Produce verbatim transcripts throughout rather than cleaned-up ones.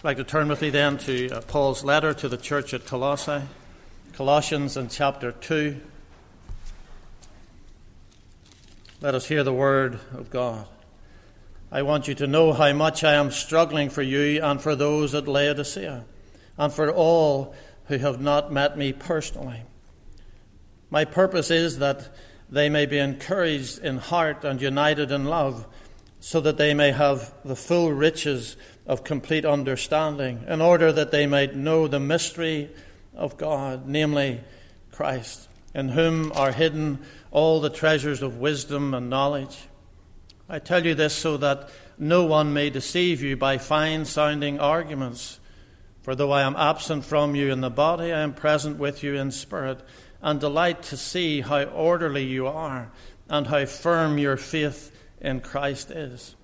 like to turn with me then to uh, Paul's letter to the church at Colossae, Colossians in chapter two. Let us hear the word of God. I want you to know how much I am struggling for you and for those at Laodicea, and for all who have not met me personally. My purpose is that they may be encouraged in heart and united in love, so that they may have the full riches of complete understanding, in order that they might know the mystery of God, namely Christ, in whom are hidden all the treasures of wisdom and knowledge. I tell you this so that no one may deceive you by fine-sounding arguments. For though I am absent from you in the body, I am present with you in spirit, and delight to see how orderly you are, and how firm your faith in Christ is.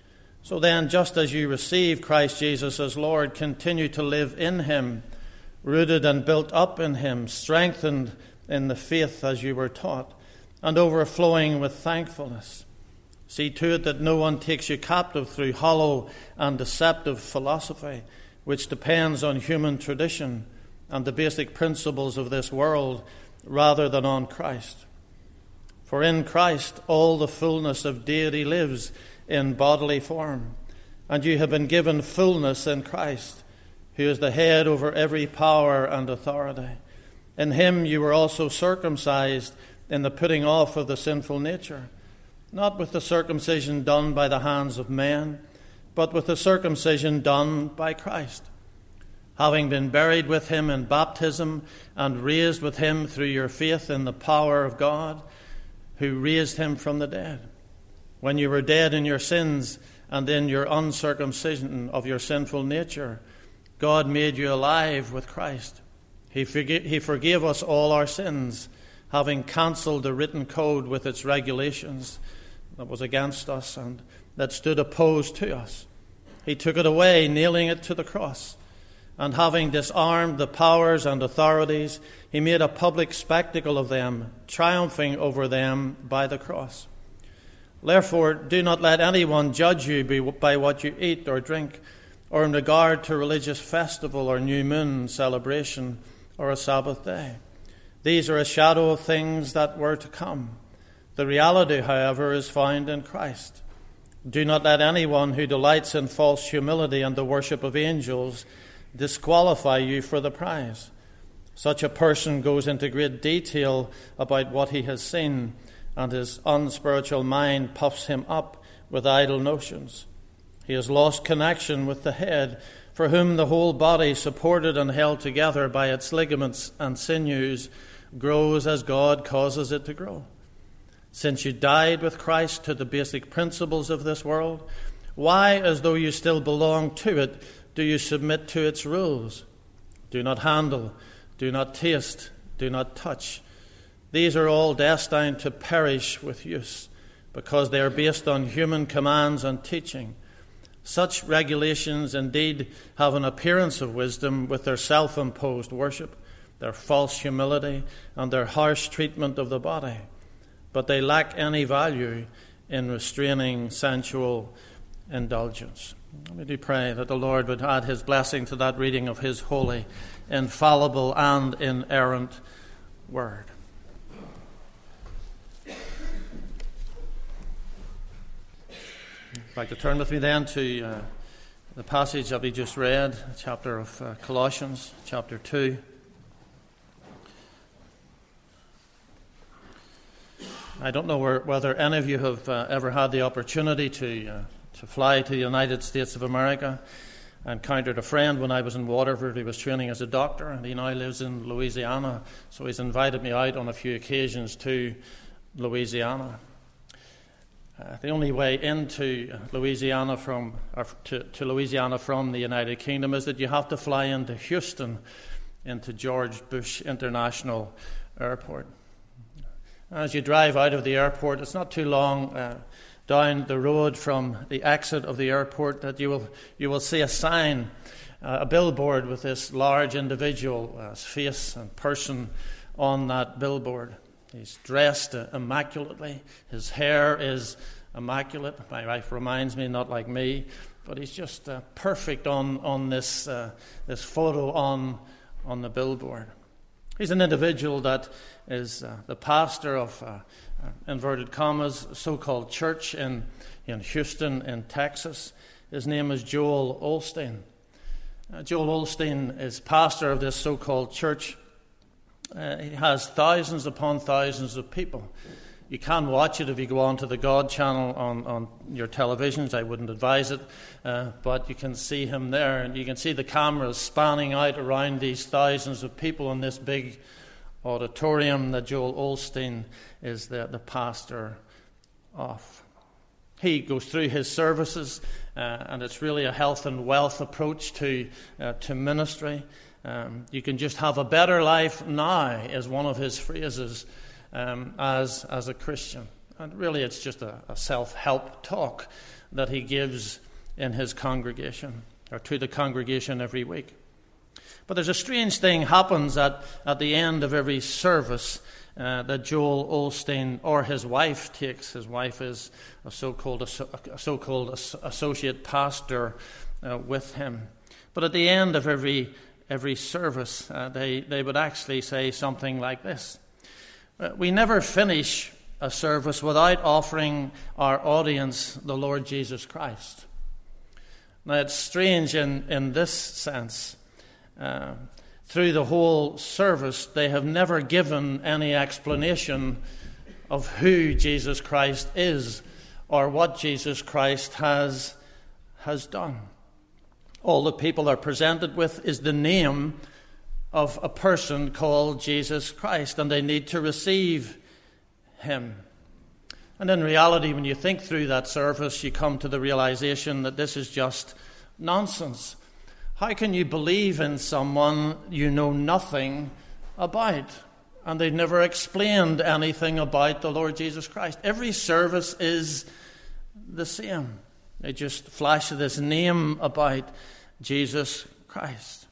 So then, just as you receive Christ Jesus as Lord, continue to live in him, rooted and built up in him, strengthened in the faith as you were taught, and overflowing with thankfulness. See to it that no one takes you captive through hollow and deceptive philosophy, which depends on human tradition and the basic principles of this world, rather than on Christ. For in Christ all the fullness of deity lives in bodily form, and you have been given fullness in Christ, who is the head over every power and authority. In him you were also circumcised in the putting off of the sinful nature, not with the circumcision done by the hands of men, but with the circumcision done by Christ, having been buried with him in baptism and raised with him through your faith in the power of God, who raised him from the dead. When you were dead in your sins and in your uncircumcision of your sinful nature, God made you alive with Christ. He forgave, he forgave us all our sins, having cancelled the written code with its regulations that was against us and that stood opposed to us. He took it away, nailing it to the cross. And having disarmed the powers and authorities, he made a public spectacle of them, triumphing over them by the cross. Therefore, do not let anyone judge you by what you eat or drink, or in regard to religious festival or new moon celebration or a Sabbath day. These are a shadow of things that were to come. The reality, however, is found in Christ. Do not let anyone who delights in false humility and the worship of angels disqualify you for the prize. Such a person goes into great detail about what he has seen, and his unspiritual mind puffs him up with idle notions. He has lost connection with the head, for whom the whole body, supported and held together by its ligaments and sinews, grows as God causes it to grow. Since you died with Christ to the basic principles of this world, why, as though you still belong to it, do you submit to its rules? Do not handle, do not taste, do not touch. These are all destined to perish with use, because they are based on human commands and teaching. Such regulations indeed have an appearance of wisdom with their self-imposed worship, their false humility, and their harsh treatment of the body. But they lack any value in restraining sensual indulgence. We do pray that the Lord would add his blessing to that reading of his holy, infallible, and inerrant word. I'd like to turn with me then to uh, the passage that we just read, chapter of uh, Colossians, chapter two. I don't know where, whether any of you have uh, ever had the opportunity to uh, to fly to the United States of America. I encountered a friend when I was in Waterford. He was training as a doctor, and he now lives in Louisiana, so he's invited me out on a few occasions to Louisiana. Uh, the only way into Louisiana from or to, to Louisiana from the United Kingdom is that you have to fly into Houston, into George Bush International Airport. As you drive out of the airport, it's not too long uh, down the road from the exit of the airport that you will you will see a sign, uh, a billboard with this large individual, uh, face and person on that billboard. He's dressed uh, immaculately. His hair is immaculate. My wife reminds me, not like me, but he's just uh, perfect on on this uh, this photo on on the billboard. He's an individual that is uh, the pastor of uh, uh, inverted commas so-called church in in Houston in Texas. His name is Joel Osteen. Uh, Joel Osteen is pastor of this so-called church. Uh, he has thousands upon thousands of people. You can watch it if you go onto the God channel on, on your televisions. I wouldn't advise it, uh, but you can see him there, and you can see the cameras spanning out around these thousands of people in this big auditorium that Joel Osteen is the, the pastor of. He goes through his services, uh, and it's really a health and wealth approach to uh, to ministry. Um, you can just have a better life now, is one of his phrases um, as as a Christian. And really, it's just a, a self-help talk that he gives in his congregation, or to the congregation every week. But there's a strange thing happens at, at the end of every service uh, that Joel Osteen or his wife takes. His wife is a so-called a so-called associate pastor uh, with him. But at the end of every every service, uh, they they would actually say something like this: uh, "We never finish a service without offering our audience the Lord Jesus Christ." Now, it's strange in in this sense. Uh, through the whole service, they have never given any explanation of who Jesus Christ is or what Jesus Christ has has done. All the people are presented with is the name of a person called Jesus Christ, and they need to receive him. And in reality, when you think through that service, you come to the realization that this is just nonsense. How can you believe in someone you know nothing about? And they've never explained anything about the Lord Jesus Christ. Every service is the same. They just flash this name about Jesus Christ.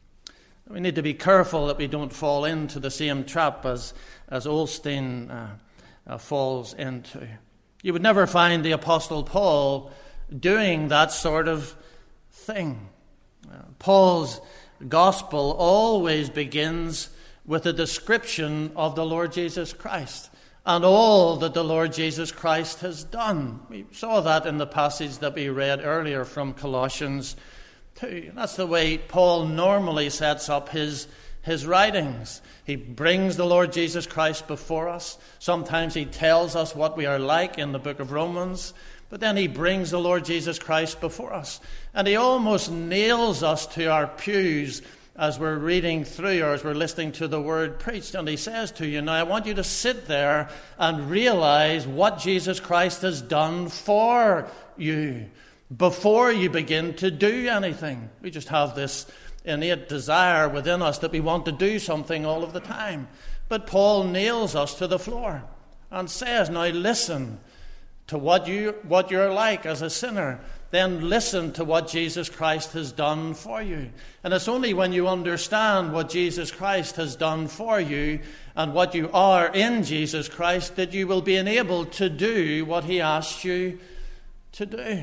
We need to be careful that we don't fall into the same trap as, as Osteen uh, uh, falls into. You would never find the Apostle Paul doing that sort of thing. Uh, Paul's gospel always begins with a description of the Lord Jesus Christ and all that the Lord Jesus Christ has done. We saw that in the passage that we read earlier from Colossians two. That's the way Paul normally sets up his, his writings. He brings the Lord Jesus Christ before us. Sometimes he tells us what we are like in the book of Romans. But then he brings the Lord Jesus Christ before us. And he almost nails us to our pews as we're reading through or as we're listening to the word preached. And he says to you, now I want you to sit there and realize what Jesus Christ has done for you before you begin to do anything. We just have this innate desire within us that we want to do something all of the time. But Paul nails us to the floor and says, now listen to what you what you're like as a sinner, then listen to what Jesus Christ has done for you. And it's only when you understand what Jesus Christ has done for you and what you are in Jesus Christ that you will be enabled to do what he asked you to do.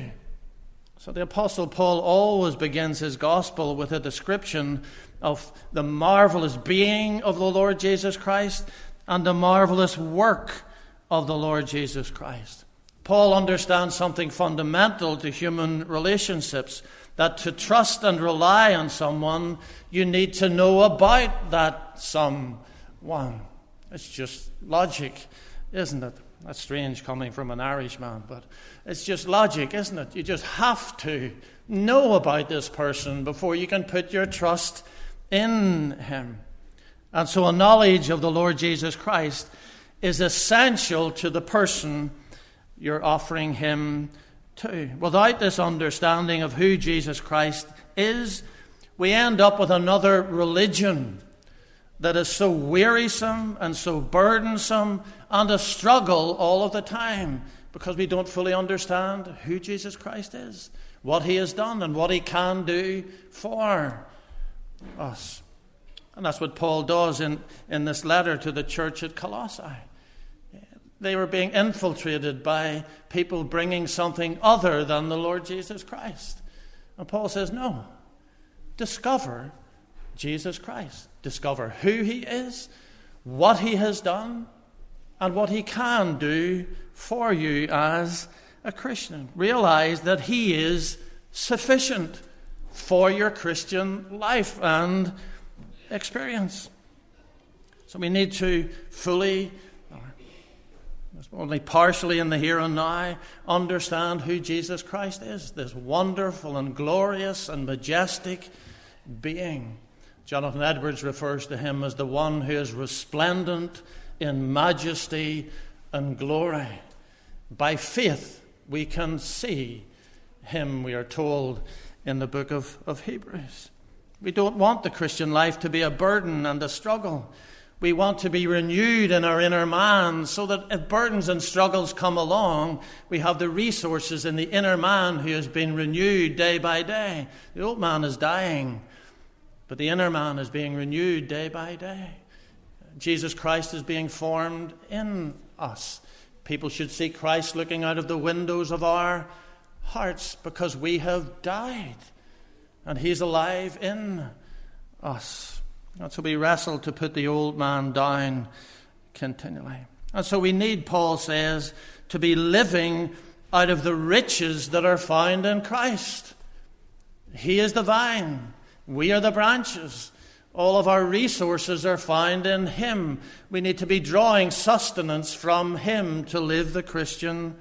So the Apostle Paul always begins his gospel with a description of the marvelous being of the Lord Jesus Christ and the marvelous work of the Lord Jesus Christ. Paul understands something fundamental to human relationships, that to trust and rely on someone, you need to know about that someone. It's just logic, isn't it? That's strange coming from an Irishman, but it's just logic, isn't it? You just have to know about this person before you can put your trust in him. And so a knowledge of the Lord Jesus Christ is essential to the person you're offering him to. Without this understanding of who Jesus Christ is, we end up with another religion that is so wearisome and so burdensome and a struggle all of the time because we don't fully understand who Jesus Christ is, what he has done and what he can do for us. And that's what Paul does in, in this letter to the church at Colossae. They were being infiltrated by people bringing something other than the Lord Jesus Christ. And Paul says, no. Discover Jesus Christ. Discover who he is, what he has done, and what he can do for you as a Christian. Realize that he is sufficient for your Christian life and experience. So we need to fully, or only partially in the here and now, understand who Jesus Christ is, this wonderful and glorious and majestic being. Jonathan Edwards refers to him as the one who is resplendent in majesty and glory. By faith we can see him, we are told in the book of, of Hebrews. We don't want the Christian life to be a burden and a struggle. We want to be renewed in our inner man so that if burdens and struggles come along, we have the resources in the inner man who has been renewed day by day. The old man is dying, but the inner man is being renewed day by day. Jesus Christ is being formed in us. People should see Christ looking out of the windows of our hearts because we have died and he's alive in us. And so we wrestle to put the old man down continually. And so we need, Paul says, to be living out of the riches that are found in Christ. He is the vine. We are the branches. All of our resources are found in him. We need to be drawing sustenance from him to live the Christian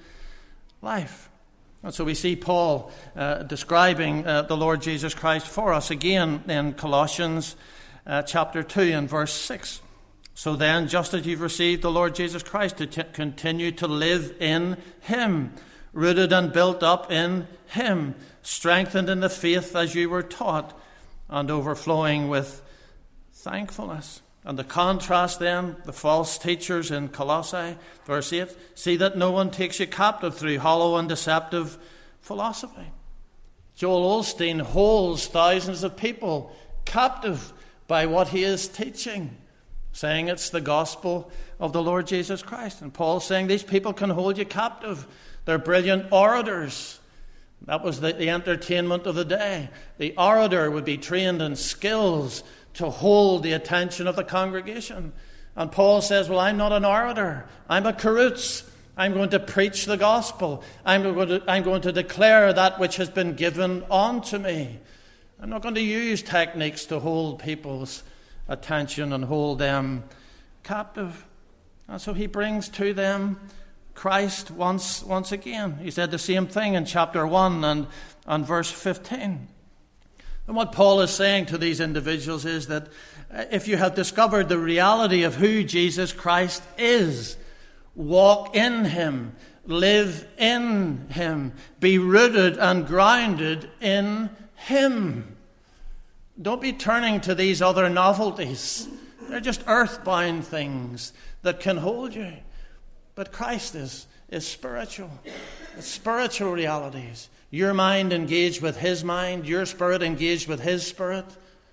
life. And so we see Paul uh, describing uh, the Lord Jesus Christ for us again in Colossians uh, chapter two and verse six. So then, just as you've received the Lord Jesus Christ, to t- continue to live in him, rooted and built up in him, strengthened in the faith as you were taught, and overflowing with thankfulness. And the contrast then, the false teachers in Colossae, verse eight, see that no one takes you captive through hollow and deceptive philosophy. Joel Osteen holds thousands of people captive by what he is teaching, saying it's the gospel of the Lord Jesus Christ. And Paul's saying these people can hold you captive. They're brilliant orators. That was the, the entertainment of the day. The orator would be trained in skills to hold the attention of the congregation. And Paul says, well, I'm not an orator. I'm a karutz. I'm going to preach the gospel. I'm going to, I'm going to declare that which has been given unto me. I'm not going to use techniques to hold people's attention and hold them captive. And so he brings to them Christ once once again. He said the same thing in chapter one and, and verse fifteen. And what Paul is saying to these individuals is that if you have discovered the reality of who Jesus Christ is, walk in him, live in him, be rooted and grounded in him. Don't be turning to these other novelties. They're just earthbound things that can hold you. But Christ is, is spiritual. It's spiritual realities. Your mind engaged with his mind. Your spirit engaged with his spirit.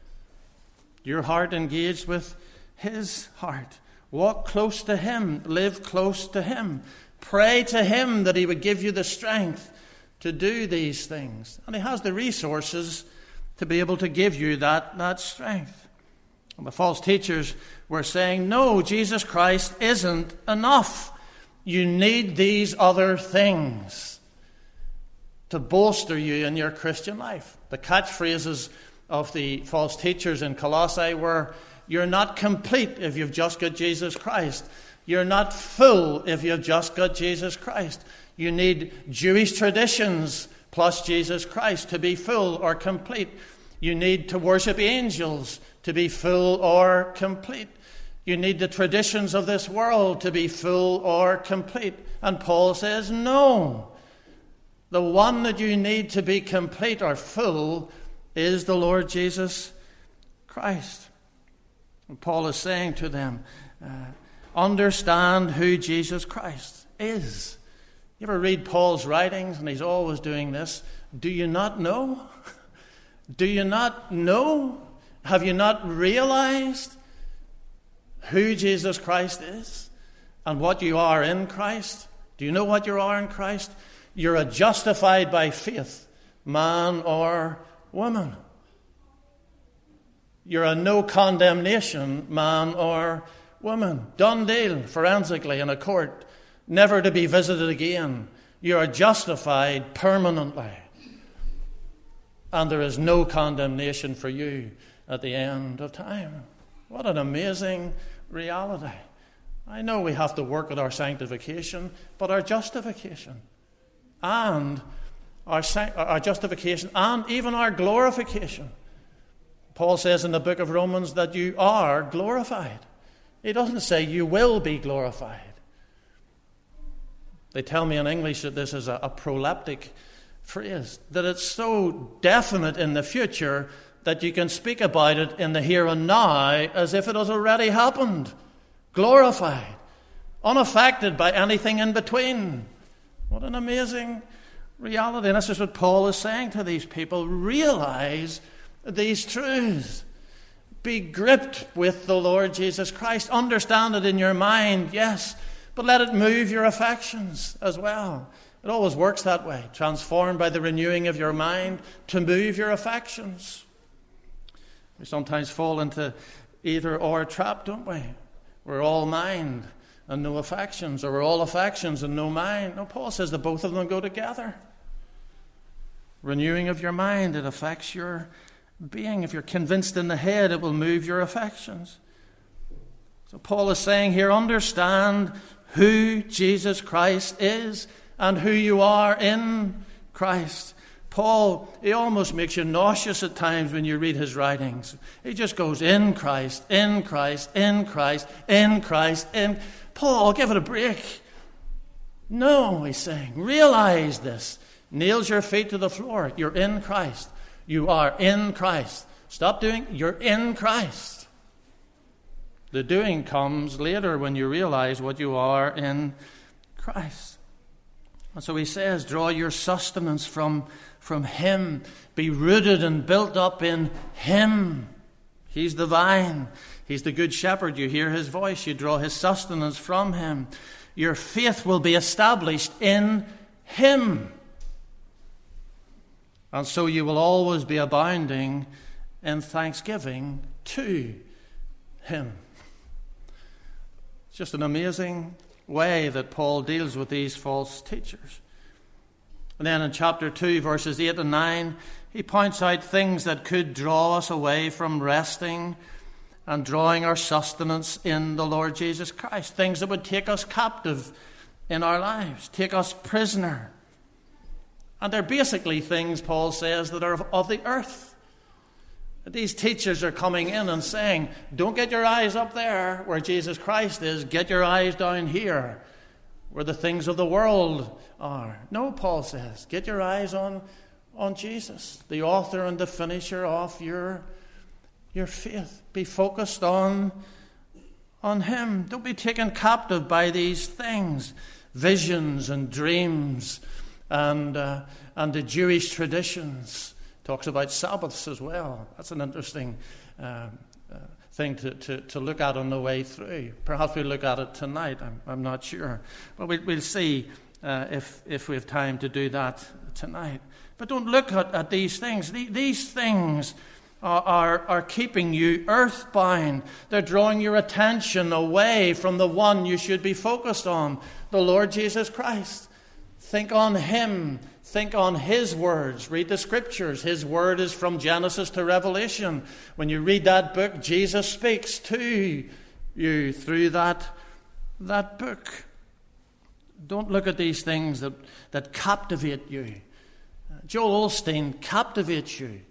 Your heart engaged with his heart. Walk close to him. Live close to him. Pray to him that he would give you the strength to do these things. And he has the resources to be able to give you that, that strength. And the false teachers were saying, no, Jesus Christ isn't enough. You need these other things to bolster you in your Christian life. The catchphrases of the false teachers in Colossae were, you're not complete if you've just got Jesus Christ. You're not full if you've just got Jesus Christ. You need Jewish traditions plus Jesus Christ to be full or complete. You need to worship angels to be full or complete. You need the traditions of this world to be full or complete. And Paul says, no. The one that you need to be complete or full is the Lord Jesus Christ. And Paul is saying to them, uh, understand who Jesus Christ is. You ever read Paul's writings, and he's always doing this? Do you not know? Do you not know? Have you not realized who Jesus Christ is and what you are in Christ? Do you know what you are in Christ? You're a justified by faith, man or woman. You're a no condemnation man or woman. Done deal forensically in a court, never to be visited again. You are justified permanently. And there is no condemnation for you at the end of time. What an amazing reality. I know we have to work at our sanctification, but our justification and our, our justification and even our glorification. Paul says in the book of Romans that you are glorified. He doesn't say you will be glorified. They tell me in English that this is a, a proleptic phrase, that it's so definite in the future that you can speak about it in the here and now as if it has already happened. Glorified, unaffected by anything in between. What an amazing reality. And this is what Paul is saying to these people. Realize these truths. Be gripped with the Lord Jesus Christ. Understand it in your mind, yes, but let it move your affections as well. It always works that way. Transformed by the renewing of your mind to move your affections. We sometimes fall into either or trap, don't we? We're all mind and no affections, or we're all affections and no mind. No, Paul says that both of them go together. Renewing of your mind, it affects your being. If you're convinced in the head, it will move your affections. So Paul is saying here, understand who Jesus Christ is and who you are in Christ. Paul, he almost makes you nauseous at times when you read his writings. He just goes, in Christ, in Christ, in Christ, in Christ, in... Paul, give it a break. No, he's saying, realize this. Nails your feet to the floor. You're in Christ. You are in Christ. Stop doing, you're in Christ. The doing comes later when you realize what you are in Christ. And so he says, draw your sustenance from, from him. Be rooted and built up in him. He's the vine. He's the good shepherd. You hear his voice. You draw his sustenance from him. Your faith will be established in him. And so you will always be abounding in thanksgiving to him. It's just an amazing way that Paul deals with these false teachers. And then in chapter two, verses eight and nine, he points out things that could draw us away from resting and drawing our sustenance in the Lord Jesus Christ. Things that would take us captive in our lives, take us prisoner. And they're basically things, Paul says, that are of, of the earth. These teachers are coming in and saying, don't get your eyes up there where Jesus Christ is. Get your eyes down here where the things of the world are. No, Paul says, get your eyes on, on Jesus, the author and the finisher of your, your faith. Be focused on, on him. Don't be taken captive by these things, visions and dreams and, uh, and the Jewish traditions. Talks about Sabbaths as well. That's an interesting uh, uh, thing to, to, to look at on the way through. Perhaps we'll look at it tonight. I'm, I'm not sure. But we, we'll see uh, if, if we have time to do that tonight. But don't look at, at these things. The, these things are, are, are keeping you earthbound. They're drawing your attention away from the one you should be focused on, the Lord Jesus Christ. Think on him. Think on his words. Read the scriptures. His word is from Genesis to Revelation. When you read that book, Jesus speaks to you through that, that book. Don't look at these things that, that captivate you. Joel Osteen captivates you.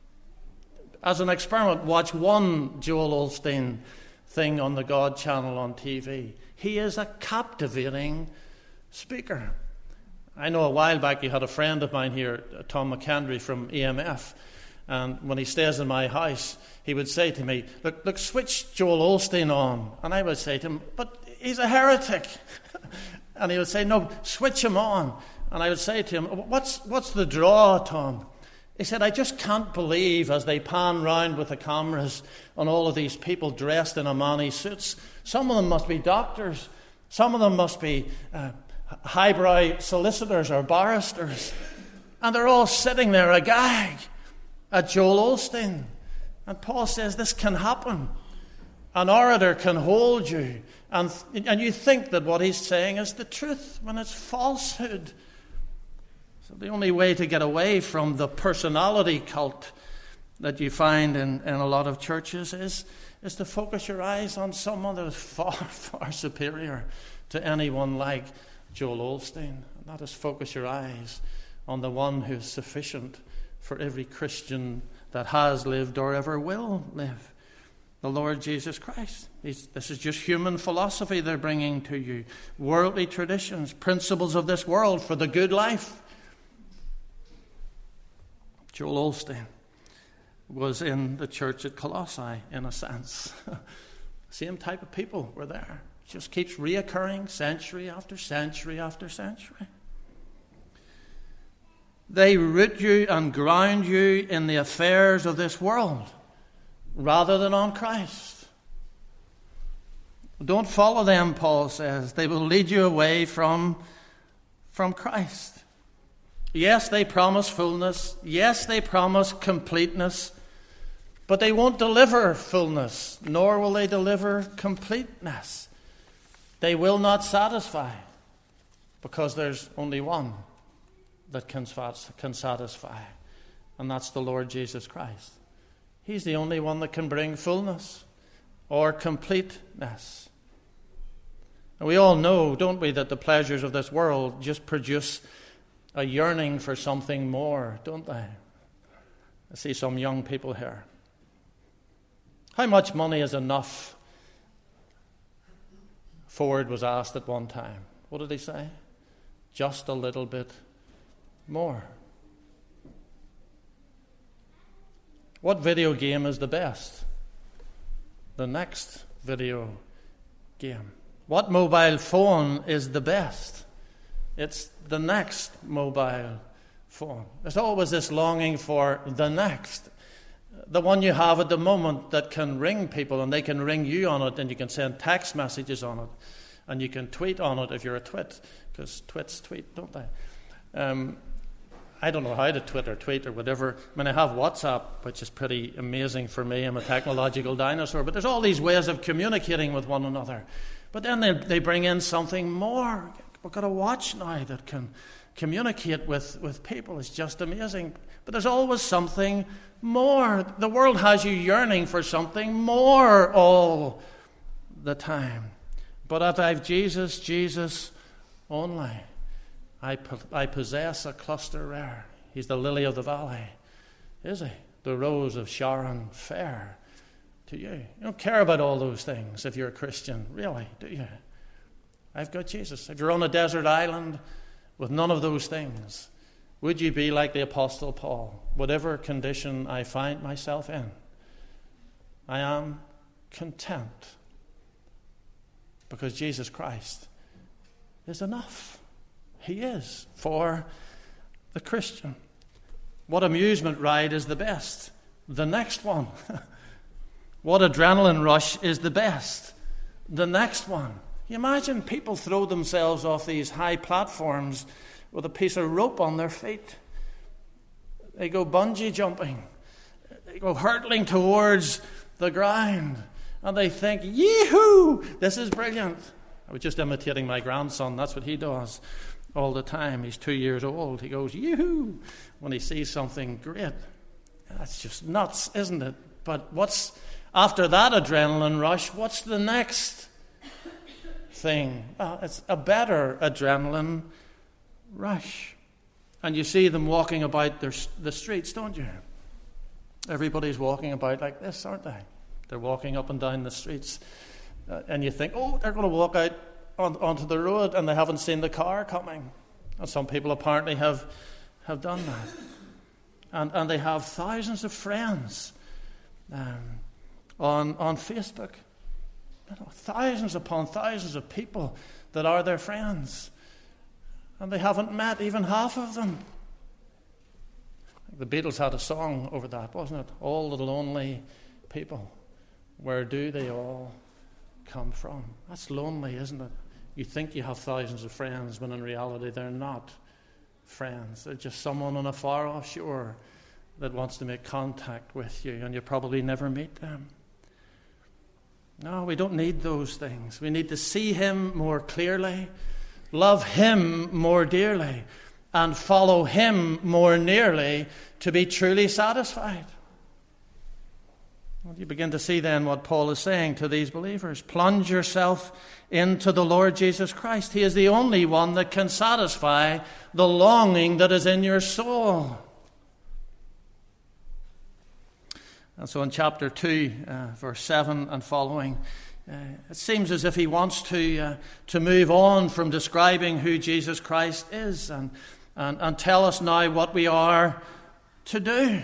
As an experiment, watch one Joel Osteen thing on the God channel on T V. He is a captivating speaker. I know a while back you had a friend of mine here, Tom McKendry from E M F, and when he stays in my house, he would say to me, look, look, switch Joel Osteen on. And I would say to him, but he's a heretic. And he would say, no, switch him on. And I would say to him, what's, what's the draw, Tom? He said, I just can't believe as they pan round with the cameras on all of these people dressed in Armani suits. Some of them must be doctors. Some of them must be... Uh, highbrow solicitors or barristers. And they're all sitting there agag at Joel Osteen. And Paul says this can happen. An orator can hold you, and, and you think that what he's saying is the truth when it's falsehood. So the only way to get away from the personality cult that you find in, in a lot of churches is, is to focus your eyes on someone that is far, far superior to anyone like Joel Osteen. And that is focus your eyes on the one who is sufficient for every Christian that has lived or ever will live, the Lord Jesus Christ. He's, this is just human philosophy they're bringing to you, worldly traditions, principles of this world for the good life. Joel Osteen was in the church at Colossae, in a sense. Same type of people were there. It just keeps reoccurring century after century after century. They root you and ground you in the affairs of this world rather than on Christ. Don't follow them, Paul says. They will lead you away from, from Christ. Yes, they promise fullness. Yes, they promise completeness. But they won't deliver fullness, nor will they deliver completeness. They will not satisfy, because there's only one that can, can satisfy, and that's the Lord Jesus Christ. He's the only one that can bring fullness or completeness. And we all know, don't we, that the pleasures of this world just produce a yearning for something more, don't they? I see some young people here. How much money is enough? Ford was asked at one time. What did he say? Just a little bit more. What video game is the best? The next video game. What mobile phone is the best? It's the next mobile phone. There's always this longing for the next. The one you have at the moment that can ring people, and they can ring you on it, and you can send text messages on it, and you can tweet on it if you're a twit, because twits tweet, don't they? Um, I don't know how to twit or tweet or whatever. I mean, I have WhatsApp, which is pretty amazing for me. I'm a technological dinosaur. But there's all these ways of communicating with one another. But then they, they bring in something more. We've got a watch now that can communicate with, with people. It's just amazing. But there's always something more. The world has you yearning for something more all the time. But if I've Jesus, Jesus only, I, I possess a cluster rare. He's the lily of the valley, is he? The rose of Sharon fair to you. You don't care about all those things if you're a Christian, really, do you? I've got Jesus. If you're on a desert island with none of those things, would you be like the Apostle Paul? Whatever condition I find myself in, I am content, because Jesus Christ is enough. He is for the Christian. What amusement ride is the best? The next one. What adrenaline rush is the best? The next one. You imagine people throw themselves off these high platforms with a piece of rope on their feet. They go bungee jumping. They go hurtling towards the ground. And they think, yee-hoo, this is brilliant. I was just imitating my grandson. That's what he does all the time. He's two years old. He goes, yee-hoo, when he sees something great. That's just nuts, isn't it? But what's after that adrenaline rush, what's the next thing? Well, it's a better adrenaline rush. And you see them walking about their, the streets, don't you? Everybody's walking about like this, aren't they? They're walking up and down the streets. Uh, and you think, oh, they're going to walk out on, onto the road, and they haven't seen the car coming. And some people apparently have have done that. And and they have thousands of friends um, on on Facebook. You know, thousands upon thousands of people that are their friends. And they haven't met even half of them. The Beatles had a song over that, wasn't it? All the lonely people. Where do they all come from? That's lonely, isn't it? You think you have thousands of friends when in reality they're not friends. They're just someone on a far-off shore that wants to make contact with you, and you probably never meet them. No, we don't need those things. We need to see him more clearly, love him more dearly, and follow him more nearly to be truly satisfied. Well, you begin to see then what Paul is saying to these believers. Plunge yourself into the Lord Jesus Christ. He is the only one that can satisfy the longing that is in your soul. And so in chapter two, uh, verse seven and following, uh, it seems as if he wants to uh, to move on from describing who Jesus Christ is and, and, and tell us now what we are to do.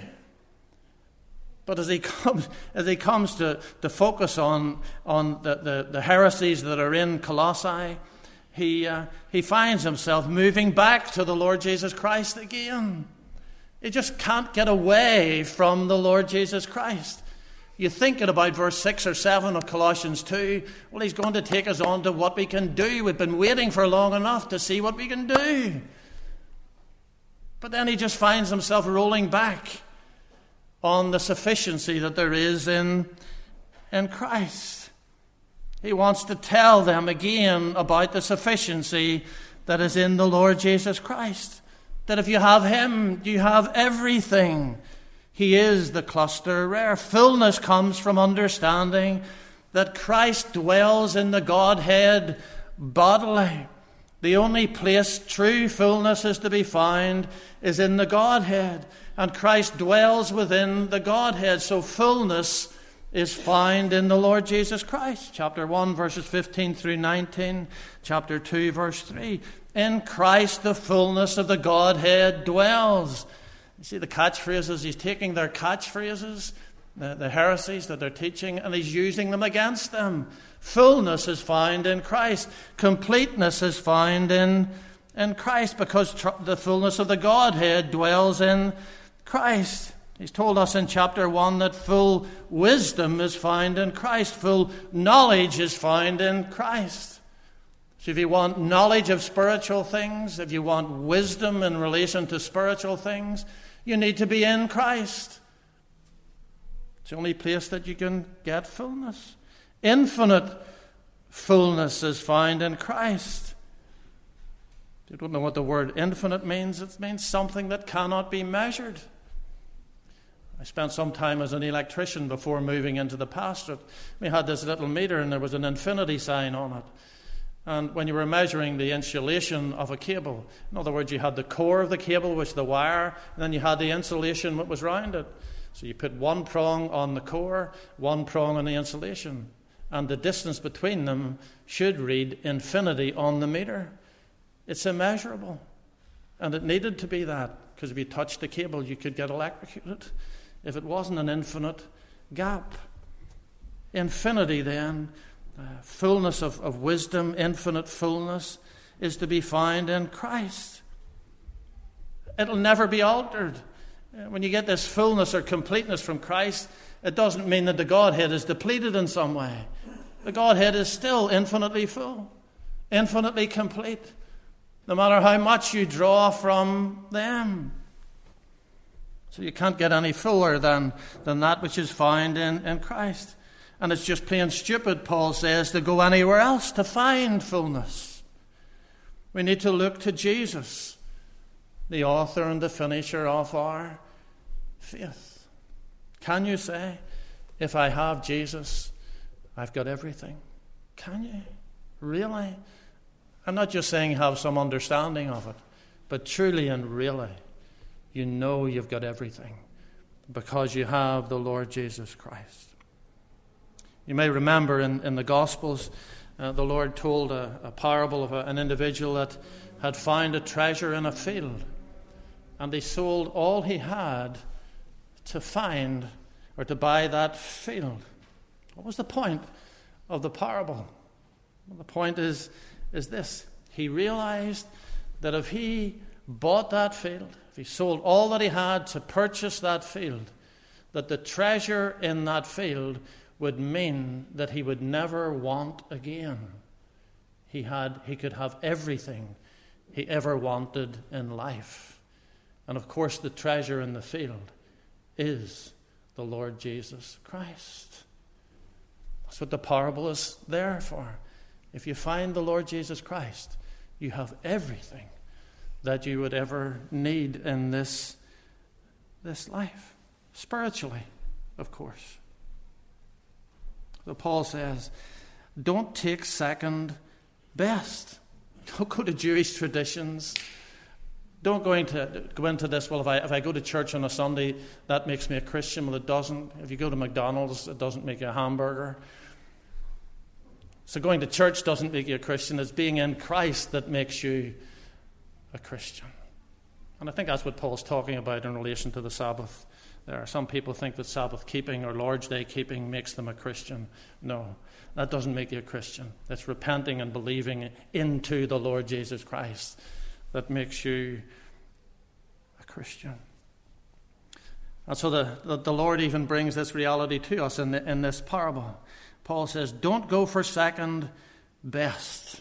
But as he comes, as he comes to, to focus on, on the, the, the heresies that are in Colossae, he, uh, he finds himself moving back to the Lord Jesus Christ again. He just can't get away from the Lord Jesus Christ. You think it about verse six or seven of Colossians two, well, he's going to take us on to what we can do. We've been waiting for long enough to see what we can do. But then he just finds himself rolling back on the sufficiency that there is in, in Christ. He wants to tell them again about the sufficiency that is in the Lord Jesus Christ. That if you have him, you have everything. He is the cluster rare. Fullness comes from understanding that Christ dwells in the Godhead bodily. The only place true fullness is to be found is in the Godhead. And Christ dwells within the Godhead. So fullness is found in the Lord Jesus Christ. Chapter one, verses fifteen through nineteen. Chapter two, verse three. In Christ the fullness of the Godhead dwells. You see the catchphrases? He's taking their catchphrases, the, the heresies that they're teaching, and he's using them against them. Fullness is found in Christ. Completeness is found in, in Christ, because tr- the fullness of the Godhead dwells in Christ. He's told us in chapter one that full wisdom is found in Christ. Full knowledge is found in Christ. So if you want knowledge of spiritual things, if you want wisdom in relation to spiritual things, you need to be in Christ. It's the only place that you can get fullness. Infinite fullness is found in Christ. If you don't know what the word infinite means, it means something that cannot be measured. I spent some time as an electrician before moving into the pastorate. We had this little meter and there was an infinity sign on it. And when you were measuring the insulation of a cable, in other words, you had the core of the cable, which is the wire, and then you had the insulation that was round it. So you put one prong on the core, one prong on the insulation, and the distance between them should read infinity on the meter. It's immeasurable. And it needed to be that, because if you touched the cable, you could get electrocuted if it wasn't an infinite gap. Infinity, then, uh, fullness of, of wisdom, infinite fullness, is to be found in Christ. It'll never be altered. Uh, when you get this fullness or completeness from Christ, it doesn't mean that the Godhead is depleted in some way. The Godhead is still infinitely full, infinitely complete, no matter how much you draw from them. So you can't get any fuller than, than that which is found in, in Christ. And it's just plain stupid, Paul says, to go anywhere else to find fullness. We need to look to Jesus, the author and the finisher of our faith. Can you say, if I have Jesus, I've got everything? Can you? Really? I'm not just saying have some understanding of it, but truly and really, you know you've got everything because you have the Lord Jesus Christ. You may remember in, in the Gospels, uh, the Lord told a, a parable of a, an individual that had found a treasure in a field, and he sold all he had to find or to buy that field. What was the point of the parable? Well, the point is, is this. He realized that if he bought that field, if he sold all that he had to purchase that field, that the treasure in that field would mean that he would never want again. He had, he could have everything he ever wanted in life. And of course, the treasure in the field is the Lord Jesus Christ. That's what the parable is there for. If you find the Lord Jesus Christ, you have everything that you would ever need in this, this life. Spiritually, of course. So Paul says, don't take second best. Don't go to Jewish traditions. Don't go into, go into this, well, if I, if I go to church on a Sunday, that makes me a Christian. Well, it doesn't. If you go to McDonald's, it doesn't make you a hamburger. So going to church doesn't make you a Christian. It's being in Christ that makes you a Christian. And I think that's what Paul's talking about in relation to the Sabbath. There are some people think that Sabbath keeping or Lord's Day keeping makes them a Christian. No, that doesn't make you a Christian. It's repenting and believing into the Lord Jesus Christ that makes you a Christian. And so the, the, the Lord even brings this reality to us in, the, in this parable. Paul says, don't go for second best.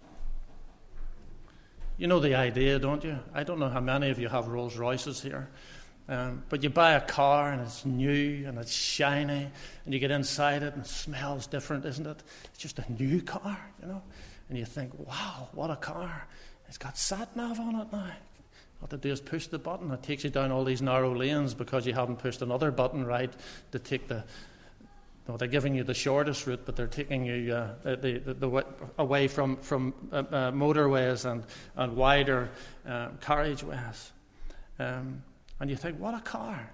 You know the idea, don't you? I don't know how many of you have Rolls Royces here. Um, but you buy a car and it's new and it's shiny and you get inside it and it smells different, isn't it? It's just a new car, you know. And you think, wow, what a car. It's got sat-nav on it now. All to do is push the button. It takes you down all these narrow lanes because you haven't pushed another button right to take the... No, they're giving you the shortest route, but they're taking you uh, the, the, the, the away from, from uh, uh, motorways and, and wider uh, carriageways. Um, and you think, what a car.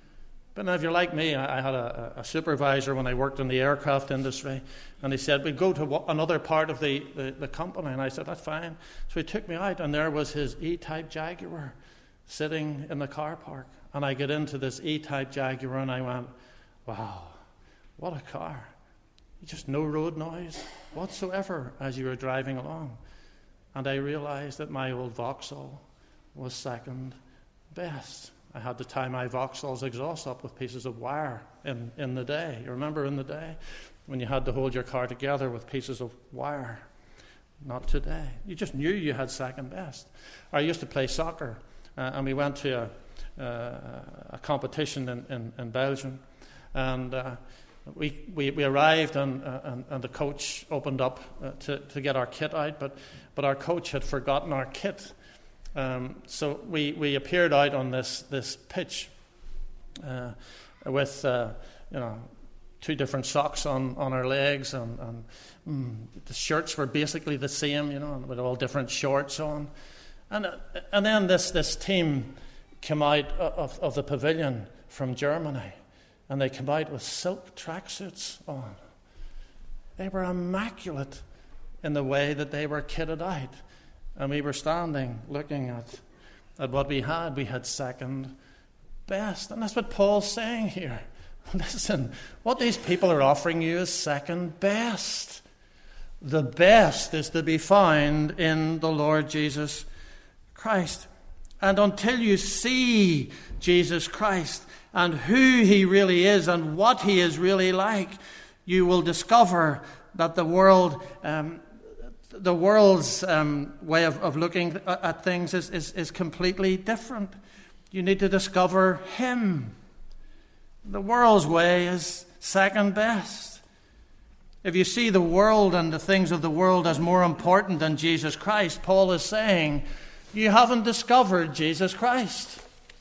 But now if you're like me, I, I had a, a supervisor when I worked in the aircraft industry, and he said, we'd go to w- another part of the, the, the company. And I said, that's fine. So he took me out, and there was his E-Type Jaguar sitting in the car park. And I get into this E-Type Jaguar, and I went, wow. What a car. Just no road noise whatsoever as you were driving along. And I realized that my old Vauxhall was second best. I had to tie my Vauxhall's exhaust up with pieces of wire in, in the day. You remember in the day when you had to hold your car together with pieces of wire? Not today. You just knew you had second best. I used to play soccer, uh, and we went to a, uh, a competition in, in, in Belgium. And... Uh, We, we we arrived and, uh, and and the coach opened up uh, to to get our kit out, but but our coach had forgotten our kit, um, so we, we appeared out on this this pitch uh, with uh, you know two different socks on, on our legs, and, and mm, the shirts were basically the same, you know, with all different shorts on, and uh, and then this this team came out of of the pavilion from Germany. And they came out with silk tracksuits on. They were immaculate in the way that they were kitted out. And we were standing looking at, at what we had. We had second best. And that's what Paul's saying here. Listen, what these people are offering you is second best. The best is to be found in the Lord Jesus Christ. And until you see Jesus Christ and who he really is and what he is really like, you will discover that the world, um, the world's um, way of, of looking at things is, is, is completely different. You need to discover him. The world's way is second best. If you see the world and the things of the world as more important than Jesus Christ, Paul is saying, you haven't discovered Jesus Christ.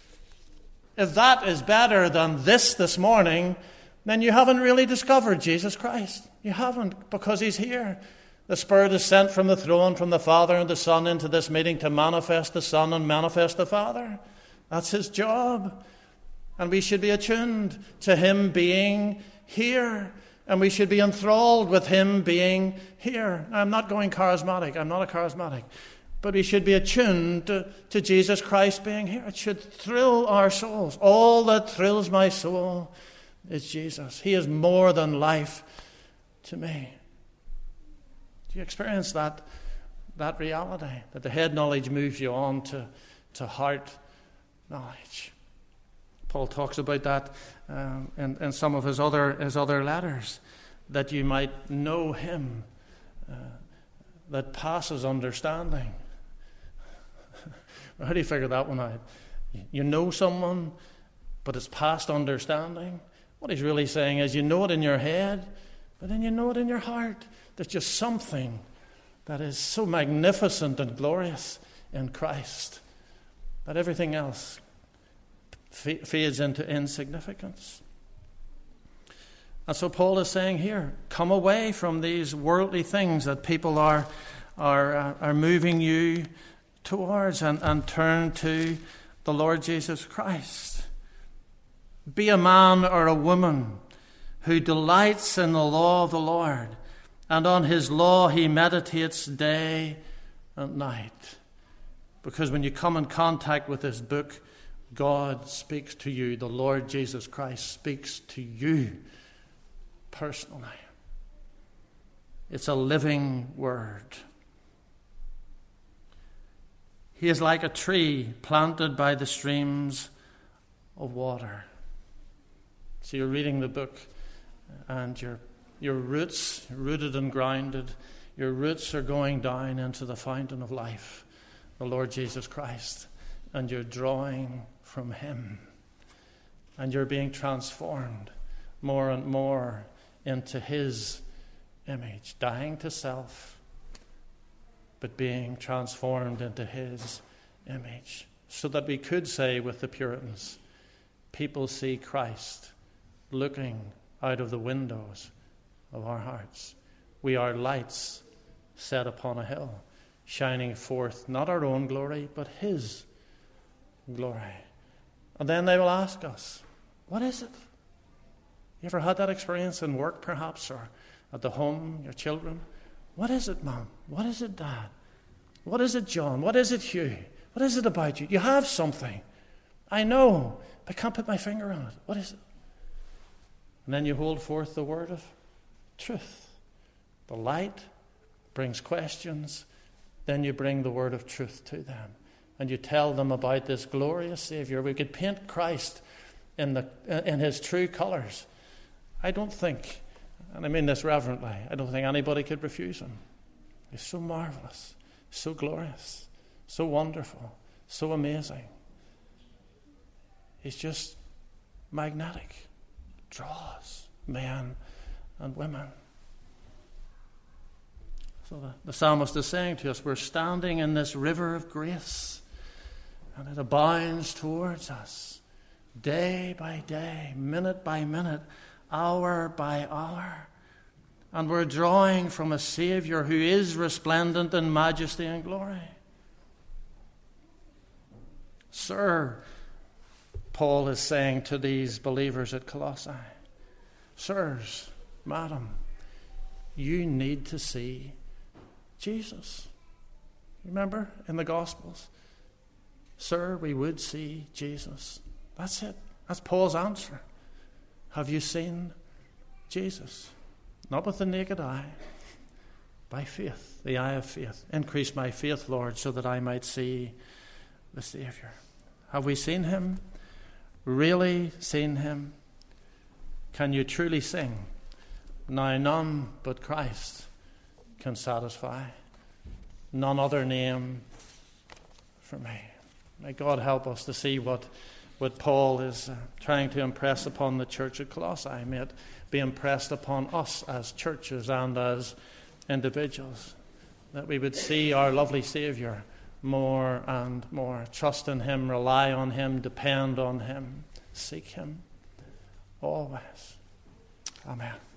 If that is better than this this morning, then you haven't really discovered Jesus Christ. You haven't, because he's here. The Spirit is sent from the throne, from the Father and the Son into this meeting to manifest the Son and manifest the Father. That's his job. And we should be attuned to him being here. And we should be enthralled with him being here. I'm not going charismatic. I'm not a charismatic. But we should be attuned to, to Jesus Christ being here. It should thrill our souls. All that thrills my soul is Jesus. He is more than life to me. Do you experience that, that reality? That the head knowledge moves you on to, to heart knowledge. Paul talks about that um, in, in some of his other, his other letters. That you might know him uh, that passes understanding. How do you figure that one out? You know someone, but it's past understanding. What he's really saying is you know it in your head, but then you know it in your heart. There's just something that is so magnificent and glorious in Christ that everything else f- fades into insignificance. And so Paul is saying here, come away from these worldly things that people are are uh, are moving you towards, and, and turn to the Lord Jesus Christ. Be a man or a woman who delights in the law of the Lord, and on his law he meditates day and night. Because when you come in contact with this book, God speaks to you. The Lord Jesus Christ speaks to you personally. It's a living word. He is like a tree planted by the streams of water. So you're reading the book, and your your roots, rooted and grounded, your roots are going down into the fountain of life, the Lord Jesus Christ, and you're drawing from him, and you're being transformed more and more into his image, dying to self, but being transformed into his image, so that we could say with the Puritans, people see Christ looking out of the windows of our hearts. We are lights set upon a hill, shining forth not our own glory, but his glory. And then they will ask us, what is it? You ever had that experience in work, perhaps, or at the home, your children? What is it, Mom? What is it, Dad? What is it, John? What is it, Hugh? What is it about you? You have something. I know, but I can't put my finger on it. What is it? And then you hold forth the word of truth. The light brings questions. Then you bring the word of truth to them. And you tell them about this glorious Savior. We could paint Christ in the in his true colours. I don't think, and I mean this reverently, I don't think anybody could refuse him. He's so marvellous, so glorious, so wonderful, so amazing. He's just magnetic, draws men and women. So the, the psalmist is saying to us, we're standing in this river of grace, and it abounds towards us day by day, minute by minute, hour by hour. And we're drawing from a Savior who is resplendent in majesty and glory. Sir, Paul is saying to these believers at Colossae, sirs, madam, you need to see Jesus. Remember in the Gospels? Sir, we would see Jesus. That's it. That's Paul's answer. Have you seen Jesus? Not with the naked eye, by faith, the eye of faith. Increase my faith, Lord, so that I might see the Savior. Have we seen him? Really seen him? Can you truly sing? Now none but Christ can satisfy. None other name for me. May God help us to see what what Paul is uh, trying to impress upon the church at Colossae. May it be impressed upon us as churches and as individuals, that we would see our lovely Savior more and more. Trust in him, rely on him, depend on him, seek him always. Amen.